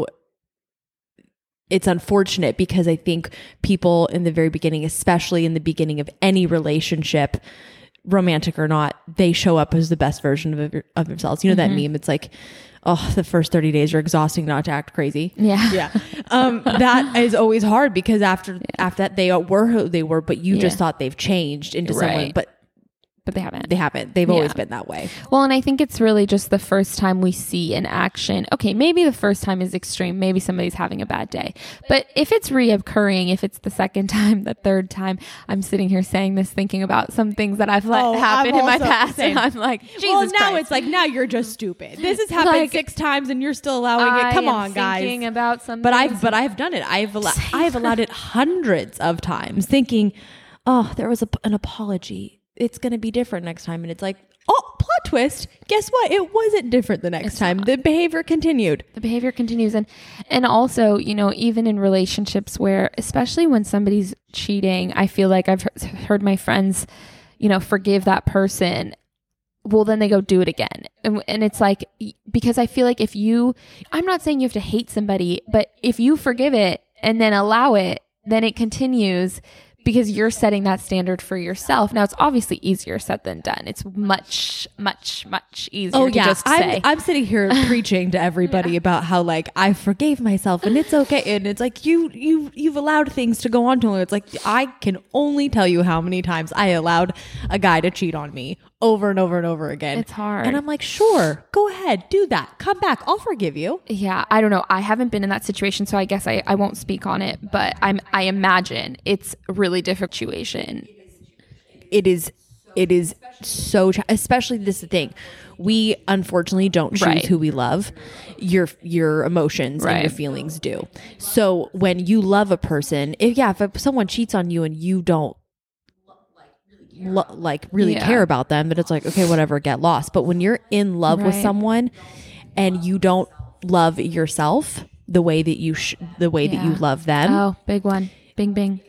it's unfortunate because I think people in the very beginning, especially in the beginning of any relationship, romantic or not, they show up as the best version of, of themselves. You know, Mm-hmm. that meme, it's like, oh, the first thirty days are exhausting not to act crazy. Yeah. Yeah. Um, that is always hard because after, yeah. after that they were who they were, but you Yeah. just thought they've changed into Right. someone, but But they haven't. they haven't. They've always Yeah. been that way. Well, and I think it's really just the first time we see an action. Okay, maybe the first time is extreme. Maybe somebody's having a bad day. But if it's reoccurring, if it's the second time, the third time, I'm sitting here saying this, thinking about some things that I've let Oh, happen I'm in my also the past. same. And I'm like, Jesus well, now Christ. it's like, now you're just stupid. This has happened Like, six times and you're still allowing I it. Come am on, guys. thinking about something. But I've but I've done it. I've al- I've allowed it hundreds of times, thinking, oh, there was a, an apology. It's going to be different next time, and it's like, oh, plot twist. Guess what? It wasn't different the next It's time. not. The behavior continued. the behavior continues. And and also, you know, even in relationships where, especially when somebody's cheating, I feel like I've he- heard my friends, you know, forgive that person. Well, then they go do it again. And, and it's like, because I feel like if you, I'm not saying you have to hate somebody, but if you forgive it and then allow it, then it continues because you're setting that standard for yourself. Now, it's obviously easier said than done. It's much, much, much easier Oh to yeah, just say. I'm, I'm sitting here preaching to everybody Yeah. about how like I forgave myself and it's okay, and it's like you you you've allowed things to go on to. It's like I can only tell you how many times I allowed a guy to cheat on me over and over and over again. It's hard. and I'm like, sure, go ahead, do that, come back, I'll forgive you. Yeah, I don't know. I haven't been in that situation, so I guess I, I won't speak on it, but I'm I imagine it's a really difficult situation. It is. It is so, ch- especially this is the thing. We unfortunately don't choose Right. who we love. Your your emotions and your Right. feelings do. So when you love a person, if yeah, if someone cheats on you and you don't lo- like really Yeah. care about them, that it's like, okay, whatever, get lost. But when you're in love with Right. someone and you don't love yourself the way that you sh- the way that you Yeah. love them, Oh, big one. Bing, bing.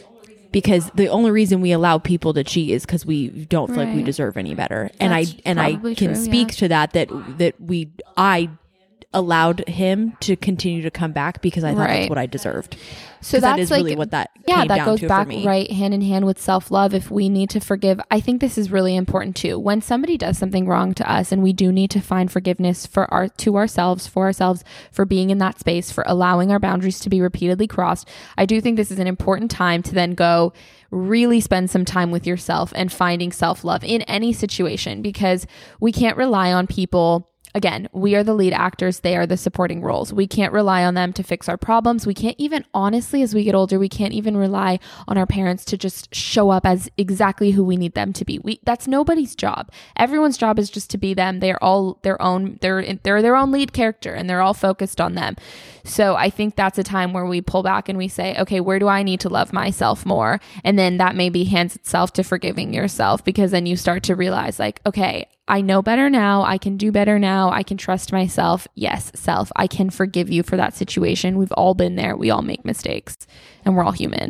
because the only reason we allow people to cheat is because we don't feel like we Right. deserve any better. And I That's and I probably can true, speak yeah. to that that that we I allowed him to continue to come back because I thought Right. that's what I deserved. So 'Cause that's that is like, really what that yeah, came that down goes to back for me. right hand in hand with self-love. If we need to forgive, I think this is really important too. When somebody does something wrong to us, and we do need to find forgiveness for our to ourselves, for ourselves, for being in that space, for allowing our boundaries to be repeatedly crossed, I do think this is an important time to then go really spend some time with yourself and finding self-love in any situation, because we can't rely on people. Again, we are the lead actors. They are the supporting roles. We can't rely on them to fix our problems. We can't even, honestly, as we get older, we can't even rely on our parents to just show up as exactly who we need them to be. We, that's nobody's job. Everyone's job is just to be them. They're all their own, they're, they're their own lead character, and they're all focused on them. So I think that's a time where we pull back and we say, okay, where do I need to love myself more? And then that maybe hands itself to forgiving yourself, because then you start to realize like, okay, I know better now. I can do better now. I can trust myself. Yes, self, I can forgive you for that situation. We've all been there. We all make mistakes, and we're all human.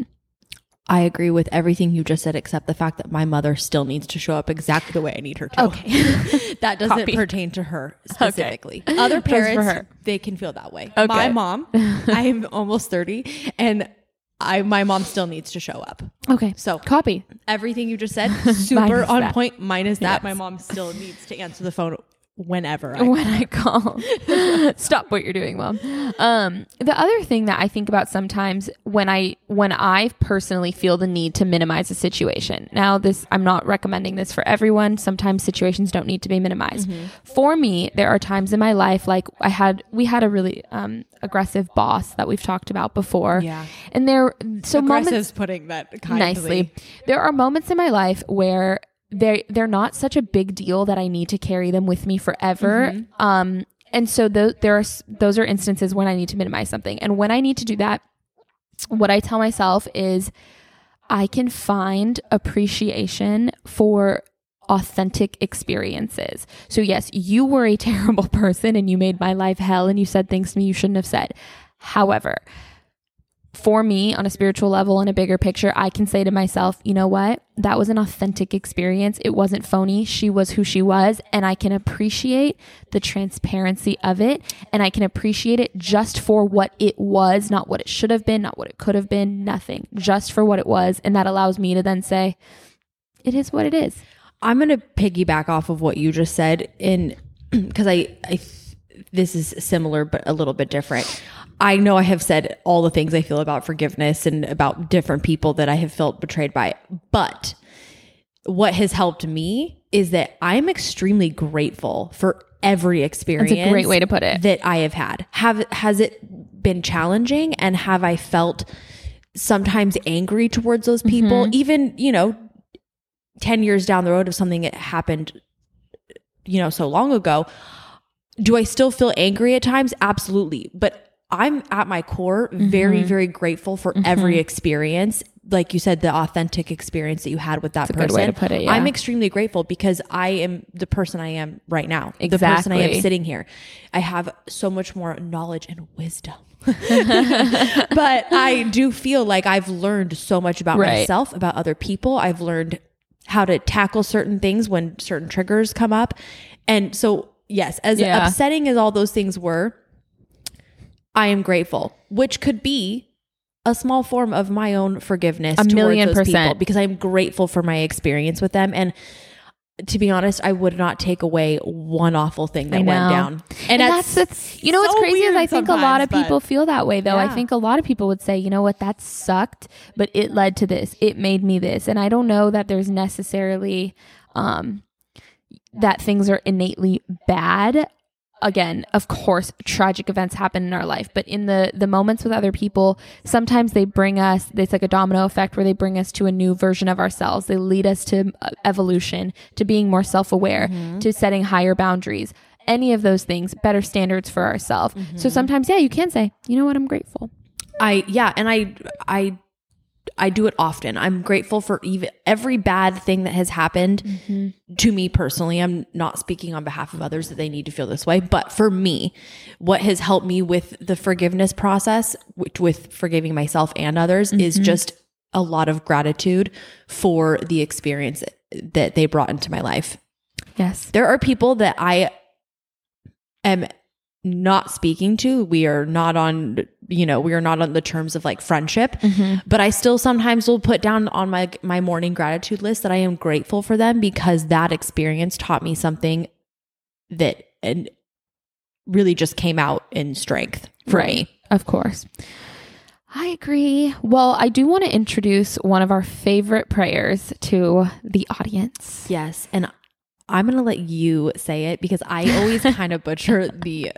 I agree with everything you just said, except the fact that my mother still needs to show up exactly the way I need her to. Okay. That doesn't Copy. pertain to her specifically. Other for parents, her. they can feel that way. Okay. My mom, I'm almost thirty, and I my mom still needs to show up. Okay. So Copy. everything you just said, super Minus on that. point. Minus that, Yes. my mom still needs to answer the phone whenever I When I call. Stop what you're doing, Mom. Um, the other thing that I think about sometimes when I when I personally feel the need to minimize a situation. Now, this I'm not recommending this for everyone. Sometimes situations don't need to be minimized. Mm-hmm. For me, there are times in my life, like I had we had a really um, aggressive boss that we've talked about before. Yeah. And there so moments Aggressive's putting that kindly. nicely. There are moments in my life where they they're not such a big deal that I need to carry them with me forever. Mm-hmm. Um, and so those there are s- those are instances when I need to minimize something, and when I need to do that, what I tell myself is I can find appreciation for authentic experiences. So yes, you were a terrible person and you made my life hell and you said things to me you shouldn't have said. However, for me, on a spiritual level and a bigger picture, I can say to myself, you know what? That was an authentic experience. It wasn't phony. She was who she was. And I can appreciate the transparency of it. And I can appreciate it just for what it was, not what it should have been, not what it could have been, nothing, just for what it was. And that allows me to then say, it is what it is. I'm going to piggyback off of what you just said, in because I, I, this is similar but a little bit different. I know I have said all the things I feel about forgiveness and about different people that I have felt betrayed by, but what has helped me is that I'm extremely grateful for every experience. That's a great way to put it. That I have had. Have has it been challenging, and have I felt sometimes angry towards those people, Mm-hmm. even, you know, ten years down the road of something that happened, you know, so long ago? Do I still feel angry at times? Absolutely. But I'm at my core very, Mm-hmm. very grateful for every experience. Like you said, the authentic experience that you had with that That's a person. good way to put it, yeah. I'm extremely grateful because I am the person I am right now. The person I am Exactly. sitting here. I have so much more knowledge and wisdom. But I do feel like I've learned so much about Right. myself, about other people. I've learned how to tackle certain things when certain triggers come up. And so, yes, as Yeah. upsetting as all those things were, I am grateful, which could be a small form of my own forgiveness A towards million those percent. people, because I'm grateful for my experience with them. And to be honest, I would not take away one awful thing that I went know. down. And, that's, that's you know what's so crazy is weird I think a lot of sometimes, people but- feel that way though. I Yeah. think a lot of people would say, you know what, that sucked, but it led to this. It made me this. And I don't know that there's necessarily um that things are innately bad. Again, of course, tragic events happen in our life, but in the the moments with other people, sometimes they bring us, it's like a domino effect where they bring us to a new version of ourselves. They lead us to uh, evolution, to being more self-aware, to setting higher boundaries. Any of those things, better standards for ourselves. So sometimes, yeah, you can say, you know what, I'm grateful. I, yeah. And I, I I do it often. I'm grateful for even every bad thing that has happened mm-hmm. to me personally. I'm not speaking on behalf of others that they need to feel this way, but for me, what has helped me with the forgiveness process, with, with forgiving myself and others, mm-hmm. is just a lot of gratitude for the experience that they brought into my life. Yes. There are people that I am not speaking to. We are not on, you know, we are not on the terms of like friendship, mm-hmm. but I still sometimes will put down on my, my morning gratitude list that I am grateful for them because that experience taught me something that and really just came out in strength for right. me. Of course. I agree. Well, I do want to introduce one of our favorite prayers to the audience. Yes. And I'm going to let you say it because I always kind of butcher the...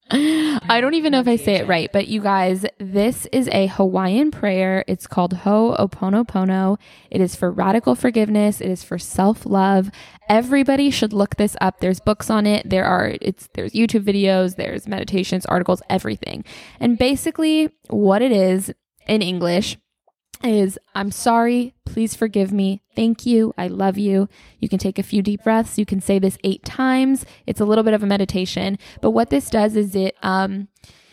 I don't even know if I say it right, but you guys, this is a Hawaiian prayer. It's called Ho'oponopono. It is for radical forgiveness. It is for self-love. Everybody should look this up. There's books on it. There are, it's, there's YouTube videos, there's meditations, articles, everything. And basically what it is in English is, I'm sorry, please forgive me, thank you, I love you. You can take a few deep breaths. You can say this eight times. It's a little bit of a meditation, but what this does is it um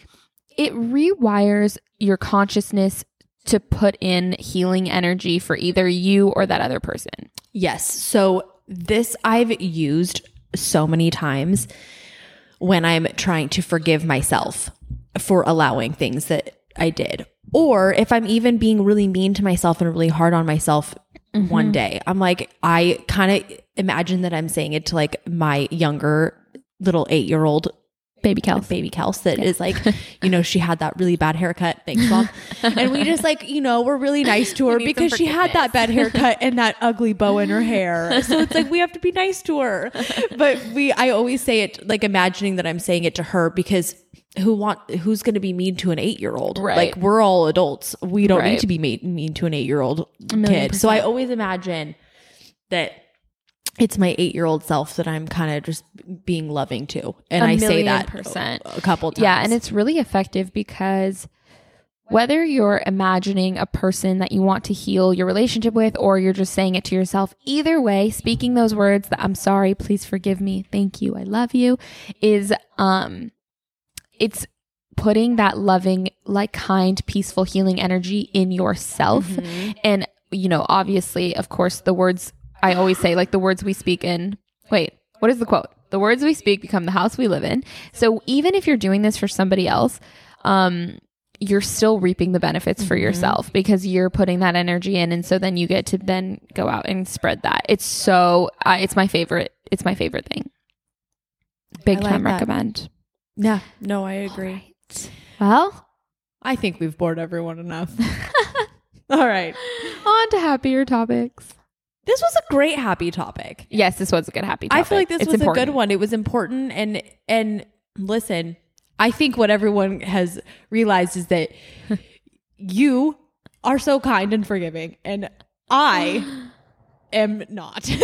it rewires your consciousness to put in healing energy for either you or that other person. Yes. So this I've used so many times when I'm trying to forgive myself for allowing things that I did. Or if I'm even being really mean to myself and really hard on myself mm-hmm. one day, I'm like, I kind of imagine that I'm saying it to like my younger little eight-year-old baby Kels, baby Kels that yeah. is like, you know, she had that really bad haircut. Thanks, Mom. And we just like, you know, we're really nice to her because she had that bad haircut and that ugly bow in her hair. So it's like, we have to be nice to her. But we, I always say it like imagining that I'm saying it to her because who want, who's going to be mean to an eight-year-old? Right. Like we're all adults. We don't right. need to be mean, mean to an eight-year-old kid. So I always imagine that it's my eight-year-old self that I'm kind of just being loving to. And a I say that percent. a couple times. Yeah. And it's really effective because whether you're imagining a person that you want to heal your relationship with, or you're just saying it to yourself, either way, speaking those words that I'm sorry, please forgive me, thank you, I love you, is, um, it's putting that loving, like kind, peaceful, healing energy in yourself. Mm-hmm. And, you know, obviously, of course, the words I always say, like the words we speak in, wait, what is the quote? The words we speak become the house we live in. So even if you're doing this for somebody else, um, you're still reaping the benefits mm-hmm. for yourself because you're putting that energy in. And so then you get to then go out and spread that. It's so, uh, it's my favorite. It's my favorite thing. Big I like time that. recommend. Yeah, no, I agree. Right. Well, I think we've bored everyone enough. All right. On to happier topics. This was a great happy topic. Yes, this was a good happy topic. I feel like this it's was important. a good one. It was important. And, and listen, I think what everyone has realized is that you are so kind and forgiving, and I am not. So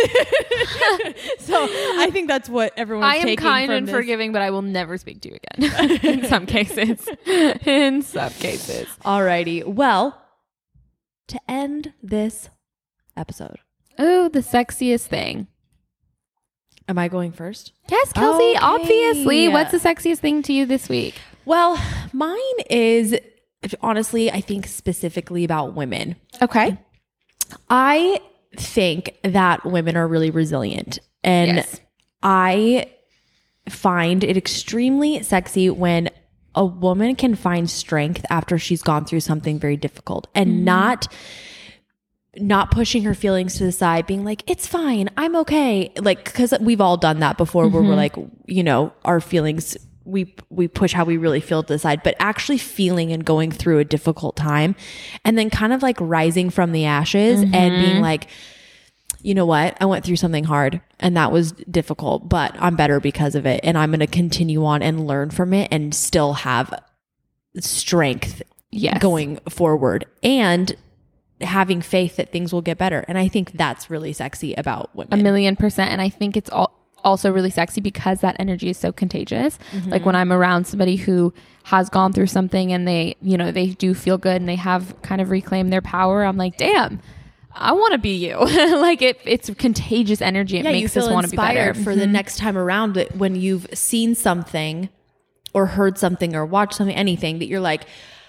I think that's what everyone's I am taking kind from and this. forgiving, but I will never speak to you again. In some cases. In some cases. Alrighty. Well, to end this episode. Oh, the sexiest thing. Am I going first? Yes, Kelsey, Okay. obviously. What's the sexiest thing to you this week? Well, mine is honestly, I think specifically about women. Okay. I think that women are really resilient, and Yes. I find it extremely sexy when a woman can find strength after she's gone through something very difficult and mm-hmm. not not pushing her feelings to the side, being like, it's fine, I'm okay. Like, because we've all done that before mm-hmm. where we're like, you know, our feelings, we we push how we really feel to the side, but actually feeling and going through a difficult time and then kind of like rising from the ashes mm-hmm. and being like, you know what, I went through something hard and that was difficult, but I'm better because of it. And I'm going to continue on and learn from it and still have strength yes. going forward and having faith that things will get better. And I think that's really sexy about women. A million percent. And I think it's all also really sexy because that energy is so contagious. Mm-hmm. Like when I'm around somebody who has gone through something and they, you know, they do feel good and they have kind of reclaimed their power, I'm like, damn, I want to be you. Like it, it's contagious energy. It yeah, makes us want to be better. For mm-hmm. the next time around, when you've seen something or heard something or watched something, anything that you're like,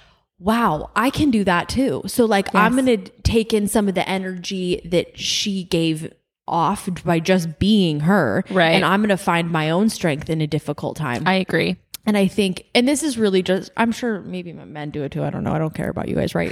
wow, I can do that too. So like, yes. I'm going to take in some of the energy that she gave off by just being her. Right. And I'm going to find my own strength in a difficult time. I agree. And I think, and this is really just, I'm sure maybe men do it too. I don't know. I don't care about you guys, right?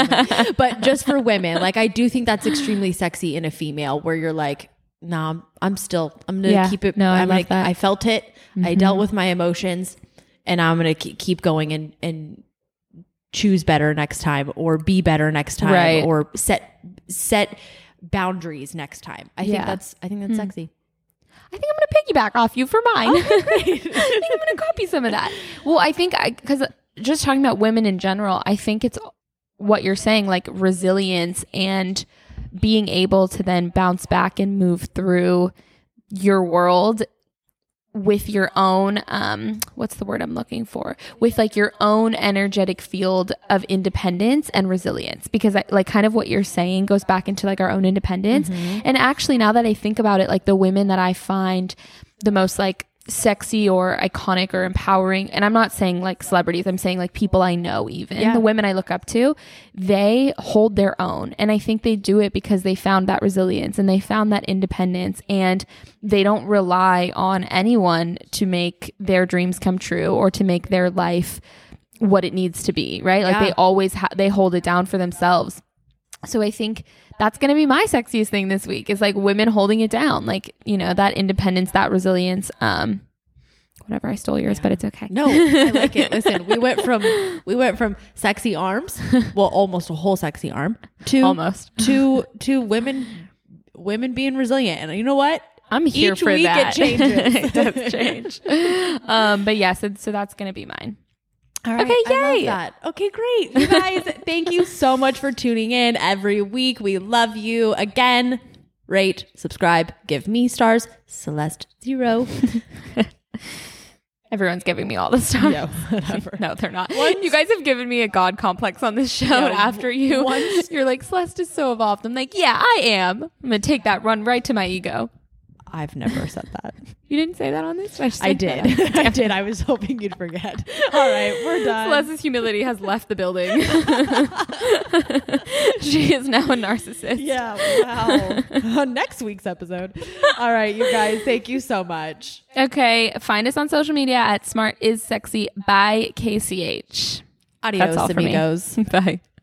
But just for women, like I do think that's extremely sexy in a female where you're like, nah, I'm, I'm still, I'm going to yeah. keep it. No, I I'm love like, that. I felt it. Mm-hmm. I dealt with my emotions and I'm going to keep going and, and choose better next time or be better next time right. or set, set boundaries next time. I yeah. think that's, I think that's mm. sexy. I think I'm going to piggyback off you for mine. Okay, great. I think I'm going to copy some of that. Well, I think I, because just talking about women in general, I think it's what you're saying, like resilience and being able to then bounce back and move through your world with your own, um, what's the word I'm looking for? With like your own energetic field of independence and resilience. Because I, like kind of what you're saying goes back into like our own independence. Mm-hmm. And actually now that I think about it, like the women that I find the most like sexy or iconic or empowering, and I'm not saying like celebrities, I'm saying like people I know, even yeah. the women I look up to, they hold their own. And I think they do it because they found that resilience and they found that independence, and they don't rely on anyone to make their dreams come true or to make their life what it needs to be, right? Like yeah. they always ha- they hold it down for themselves. So I think that's going to be my sexiest thing this week is like women holding it down. Like, you know, that independence, that resilience, um, whatever. I stole yours, yeah. but it's okay. No, I like it. Listen, we went from, we went from sexy arms, well, almost a whole sexy arm to almost to, to women, women being resilient. And you know what? I'm here Each for week that. It changes. It does change. um, but yes, yeah, so, so that's going to be mine. All right. Okay, yay. I love that. Okay, great. You guys, thank you so much for tuning in every week. We love you. Again, rate, subscribe, give me stars. Celeste zero. Everyone's giving me all the stars. No, whatever. No, they're not. Once, you guys have given me a God complex on this show. No, after you, once, you're like, Celeste is so evolved. I'm like, yeah, I am. I'm going to take that run right to my ego. I've never said that. You didn't say that on this? I, I did. I did. I was hoping you'd forget. All right, we're done. Celeste's humility has left the building. She is now a narcissist. Yeah, wow. On next week's episode. All right, you guys, thank you so much. Okay, find us on social media at Smart Is Sexy by K C H. Adios, That's all amigos. For me. Bye.